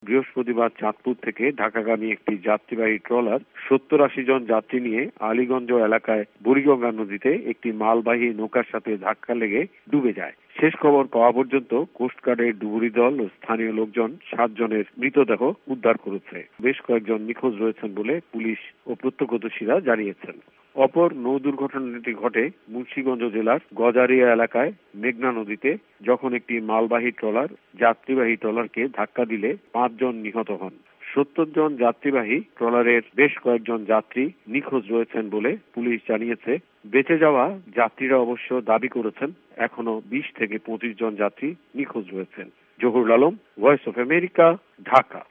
বৃহস্পতিবার চাঁদপুর থেকে ঢাকাগামী একটি যাত্রীবাহী ট্রলার 70-80 জন যাত্রী নিয়ে আলীগঞ্জ এলাকায় বুড়িগঙ্গা নদীতে একটি মালবাহী নৌকার সাথে ধাক্কা লেগে ডুবে যায়। শেষ খবর পাওয়া পর্যন্ত কোস্টগার্ডের ডুবুরি দল ও স্থানীয় লোকজন 7 জনের মৃতদেহ উদ্ধার করেছে। বেশ কয়েকজন নিখোঁজ রয়েছেন বলে পুলিশ ও প্রত্যক্ষদর্শীরা জানিয়েছেন। অপর নৌ দুর্ঘটনাটি ঘটে মুন্সিগঞ্জ জেলার গজারিয়া এলাকায় মেঘনা নদীতে, যখন একটি মালবাহী ট্রলার যাত্রীবাহী ট্রলারকে ধাক্কা দিলে 5 জন নিহত হন। 70 জন যাত্রীবাহী ট্রলারের বেশ কয়েকজন যাত্রী নিখোঁজ রয়েছেন বলে পুলিশ জানিয়েছে। বেঁচে যাওয়া যাত্রীরা অবশ্য দাবি করেছেন এখনো 20 থেকে 25 জন যাত্রী নিখোঁজ রয়েছেন। Zahurul Alam, Voice of America, Dhaka.